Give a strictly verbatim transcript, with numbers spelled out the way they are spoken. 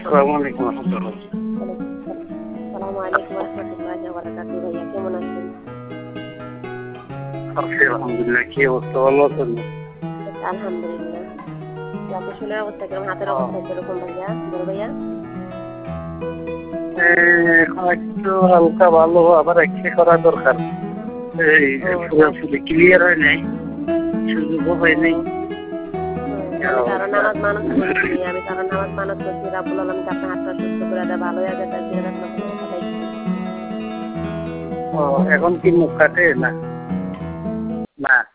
আসসালামু আলাইকুম ওয়া রাহমাতুল্লাহ। আসসালামু আলাইকুম ওয়া রাহমাতুল্লাহি ওয়া বারাকাতুহু। ভাইয়া কেমন আছেন? আছি আলহামদুলিল্লাহ। কি অবস্থা, ভালো আছেন? আলহামদুলিল্লাহ। আপনার শরীরের অবস্থা কেমন? হাতের অবস্থা কিরকম ভাইয়া? বড় ভাইয়া? এখন একটু হালকা ভালো, আবার এক্সরে করা দরকার। এই পুরোপুরি ক্লিয়ার হয় নাই, সুযোগও হয় নাই। আমি কারণ নামাজ মানত করছি, আমি কারণ নামাজ মানত করছি রাব্বুল আলামিনকে আপনার হাতটা সুস্থ করে দেয়, ভালো হয়ে যায়, তার ফিরে রাখলাম কথাই। ও এখন কি মুখ কাটে? না না